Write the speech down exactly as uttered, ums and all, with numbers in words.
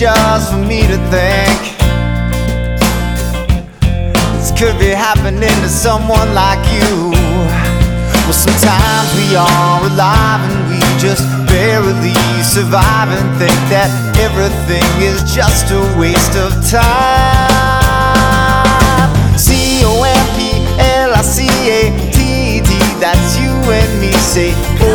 just for me to think this could be happening to someone like you. Well, sometimes we are alive and we just barely survive and think that everything is just a waste of time. C O M P L I C A T E D, that's you and me. Say